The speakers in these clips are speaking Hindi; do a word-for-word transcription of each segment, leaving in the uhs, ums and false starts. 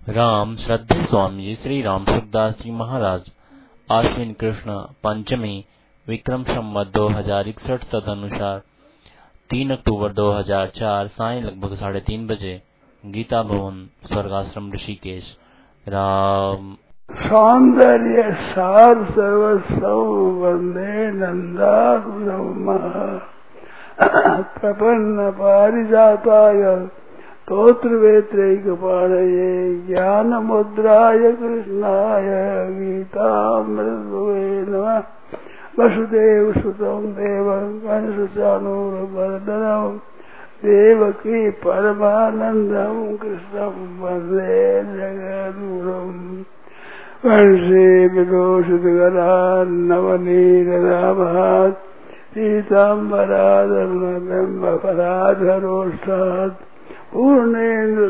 राम श्रद्धेय स्वामी जी श्री राम सुखदास जी महाराज आश्विन कृष्ण पंचमी विक्रम संवत दो हजार इकसठ तदनुसार तीन अक्टूबर दो हजार चार साय लगभग साढ़े तीन बजे गीता भवन स्वर्गाश्रम ऋषिकेश। राम सौंदर्य सार सर्वस्व वंदे नंदा प्रपन्न पारिजाताय तोत्र वेत्रैक पाणये ज्ञान मुद्राय कृष्णाय गीतामृतवे नमः। वसुदेव सुतं देवं कंसचाणूरमर्दनं देवकी परमानन्दं कृष्णं वन्दे जगद्गुरुम्। वंशे विदोषितगरान्नवनीरदाभात् पीताम्बराधर्मबिम्बफलाधरोष्ठात् पूर्णेन्द्र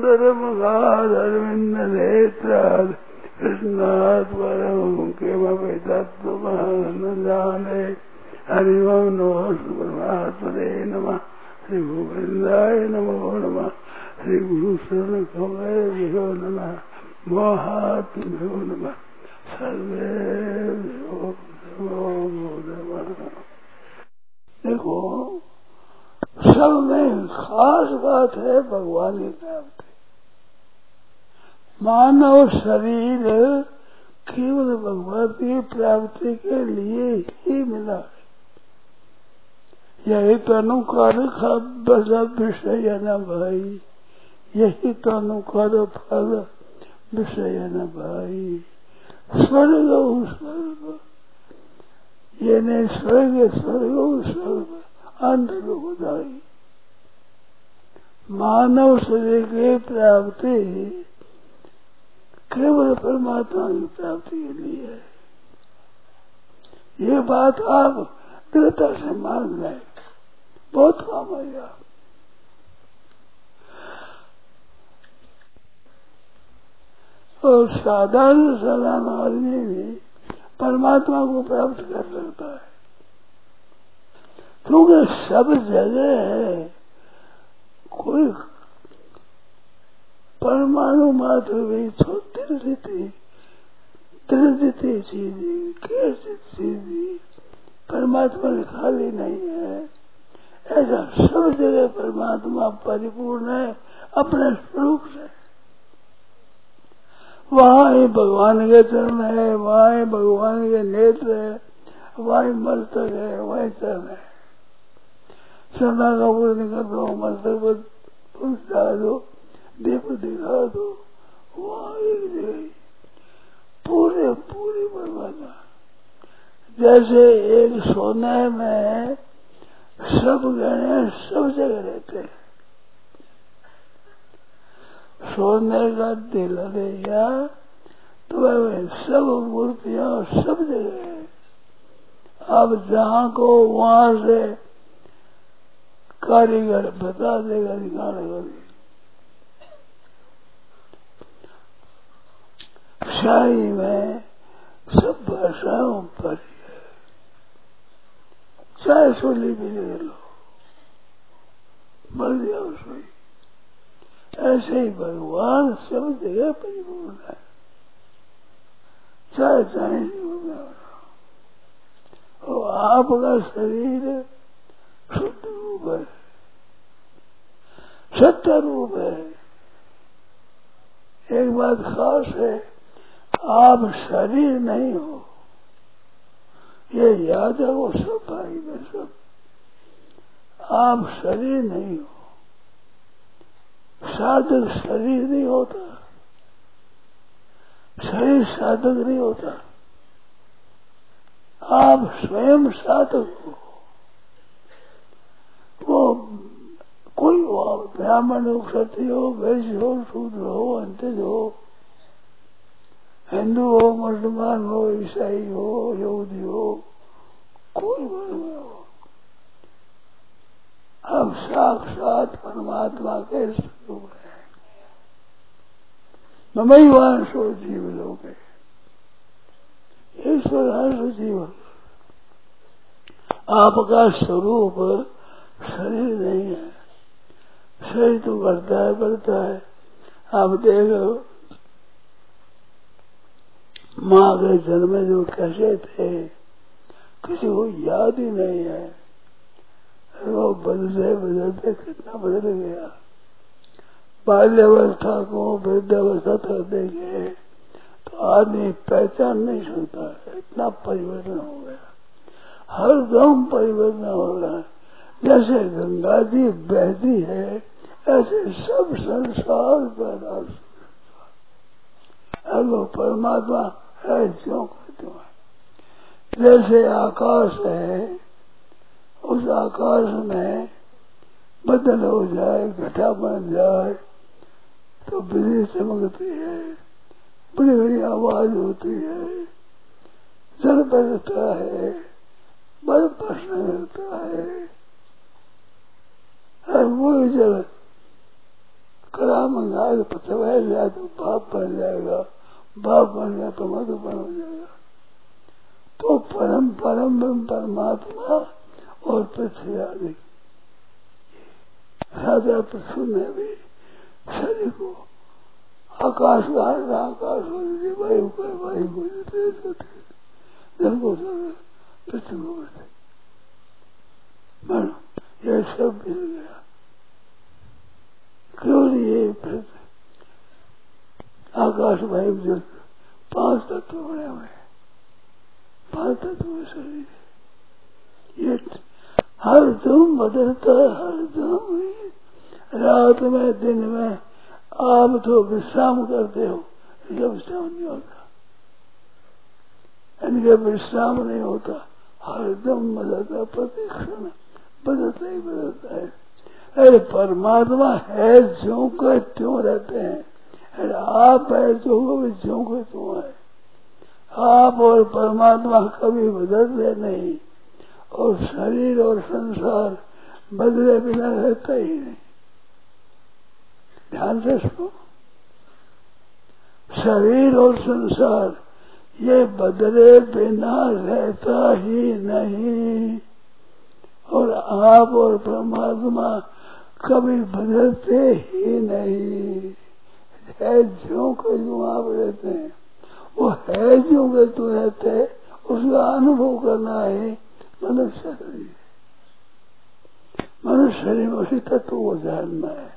सुन्दरमुखाधर्मिन्दनेत्रात् कृष्णात् परं किमपि तत्त्वमहं न जाने। हरि ओं नमो परमात्मने नमः। श्री गोविन्दाय नमो नमः। श्री गुरुशरणकमलेभ्यो नमः। मोहात्म्यो नमः। सर्वेभ्यो नमो नमः। देखो सब में खास बात है भगवान की प्राप्ति। मानव शरीर केवल भगवान की प्राप्ति के लिए ही मिला है। यही तनुकार बस विषय न भाई, यही तनुकार फल विषय न भाई। स्वर्ग स्वर्ग ये नहीं, स्वर्ग स्वर्ग स्वर्ग अंत दुखदाई। मानव शरीर की प्राप्ति केवल परमात्मा की प्राप्ति के लिए है। ये बात आप दृढ़ता से मान लें, बहुत काम आएगा। और साधारण साधारण आदमी भी परमात्मा को प्राप्त कर सकता है, क्योंकि सब जगह कोई परमाणु मात्र भी छोटी त्रिदिति चीज चीज परमात्मा ने खाली नहीं है। ऐसा सब जगह परमात्मा परिपूर्ण है अपने स्वरूप से। वहाँ ही भगवान के चरण है, वहाँ ही भगवान के नेत्र है, वहाँ ही मस्तक है, वही चरण है। चरणा का पूजन कर दो, मस्तक पर पुष्प डाल दो, दीप दिखा दो, वहाँ एक जगह पूरे पूरी परमात्मा। जैसे एक सोने में सब गहने सब जगह रहते हैं, सोने का दिल रहेगा तो वह सब मूर्तियां सब जगह है। अब जहाँ को वहाँ से कारीगर बता देगा निकालेगा। शाही में सब भाषाओं पर ही है, चाहे सोली भी ले लो, मर जाओ सोई। ऐसे ही भगवान सब जगह परिपूर्ण है, चाहे चाहे और आपका शरीर शुद्ध रूप है, सत्य रूप है। एक बात खास है, आप शरीर नहीं हो, ये याद रखो सब भाई में सब। आप शरीर नहीं हो, साधक शरीर नहीं होता, शरीर साधक नहीं होता। आप स्वयं साधक हो। वो कोई हो, आप ब्राह्मण हो, क्षत्रिय हो, वैश्य हो, शूद्र हो, अंतज हो, हिंदू हो, मुसलमान हो, ईसाई हो, यहूदी हो, कोई वर्ण में हो, अब साक्षात परमात्मा के स्वरूप है। ममैवान सो जीव लोग है, ईश्वर हर जीव। आपका स्वरूप शरीर नहीं है, शरीर तो बढ़ता है बढ़ता है। आप देखो माँ के जन्म में जो कैसे थे किसी को याद ही नहीं है। वो बदले बदलते कितना बदल गया। बाल्यावस्था को वृद्धावस्था तक देखे तो आदमी पहचान नहीं सकता है, इतना परिवर्तन हो गया। हर दम परिवर्तन हो रहा है। जैसे गंगा जी बहती है ऐसे सब संसार पैदा। अगर परमात्मा है क्यों कहते हैं। जैसे आकाश है, उस आकाश में बदल हो जाए, घटा बन जाए तो बिजली चमकती है, बड़ी बड़ी आवाज होती है, जल बरसता है, बर्फ बरसने लगता है। और वो जल कड़ा मंगा के पथवाया जाए तो भाप बन जाएगा, भाप बन जाए तो मधुबन हो जाएगा। तो परम परम परमात्मा और पृथ्वी आदि राजा पृथ्वी में भी शरीर को आकाश बाहर आकाश हो जाती, वायु को वायु को जल को पृथ्वी को मन ये सब मिल गया। क्यों नहीं ये पृथ्वी आकाश वायु जल पांच तत्व बने हुए, पांच तत्व शरीर ये हर दम बदलता है। हर दम ही रात में दिन में आप तो विश्राम करते हो, इनका विश्राम नहीं होता, इनका विश्राम नहीं होता। हर दम बदलता, प्रति क्षण बदलता ही बदलता है। अरे परमात्मा है जो का त्यों रहते हैं, अरे आप है जो भी जो का त्यों है। आप और परमात्मा कभी बदलते नहीं, और शरीर और संसार बदले बिना रहता ही नहीं। ध्यान से सुनो, शरीर और संसार ये बदले बिना रहता ही नहीं, और आप और परमात्मा कभी बदलते ही नहीं। है जो के जो आप रहते हैं, वो है जो के तू रहते हैं, उसका अनुभव करना है मनुष्य शरीर। मनुष्य शरीर में उसी तत्व को जानना है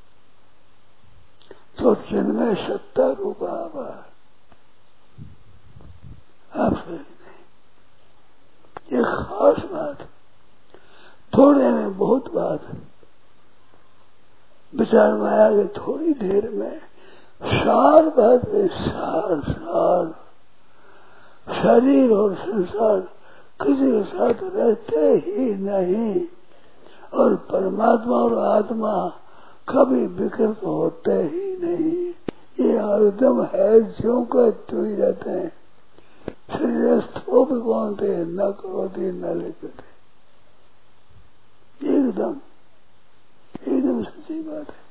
तो चिन्मय सत्ता रूप आभार आप शरीर नहीं। ये खास बात, थोड़े में बहुत बात विचार में आया कि थोड़ी देर में सार बात है। सार सार शरीर और संसार किसी के साथ रहते ही नहीं, और परमात्मा और आत्मा कभी विकृत होते ही नहीं। ये एकदम है जो का तो ही रहते हैं। शरीरस्थों भी कौन थे, न करोती न लिखते, एकदम एकदम सच्ची बात है।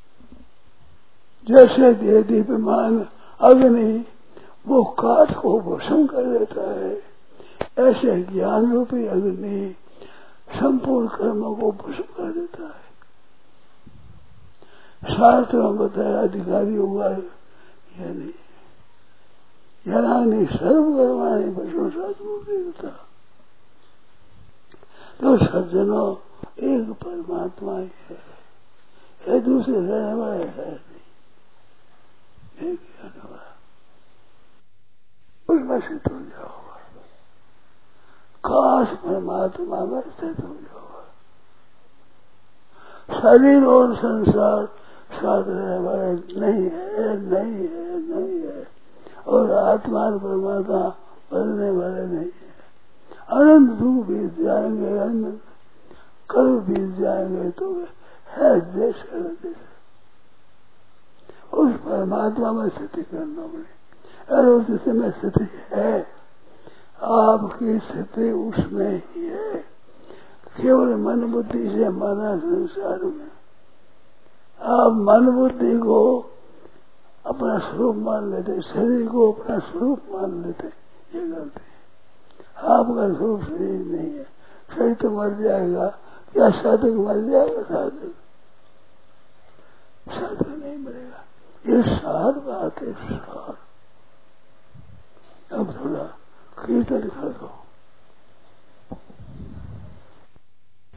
जैसे दे दीप्यमान अग्नि वो काठ को भस्म कर देता है, ऐसे ज्ञान रूपी अग्नि संपूर्ण कर्मों को भस्म कर देता है। शास्त्र में बताया अधिकारी हुआ है या नहीं, यनानी सर्वकर्माणि भस्म देता। तो सज्जनों एक परमात्मा ही है, है दूसरे रहने वाले है नहीं, एक रहने वाला उसमें स्थित हो जाओ। काश परमात्मा में स्थित हो जाओ। शरीर और संसार साथ रहने वाले नहीं है, नहीं है, नहीं है, और आत्मा और परमात्मा बदलने वाले नहीं है। अनंत दुख बीत जाएंगे, अनंत कल बीत जाएंगे, तो है जैसे जैसे उस परमात्मा में स्थिति करना पड़े। अरे उस समय स्थिति है, आपकी स्थिति उसमें ही है। केवल मन बुद्धि से माना संसार में, आप मन बुद्धि को अपना स्वरूप मान लेते, शरीर को अपना स्वरूप मान लेते, ये गलती है। आपका स्वरूप शरीर नहीं है। शरीर तो मर जाएगा, क्या साधक मर जाएगा? साधक साधक नहीं मरेगा। ये सार बात है, सार कीर्तन कर दो।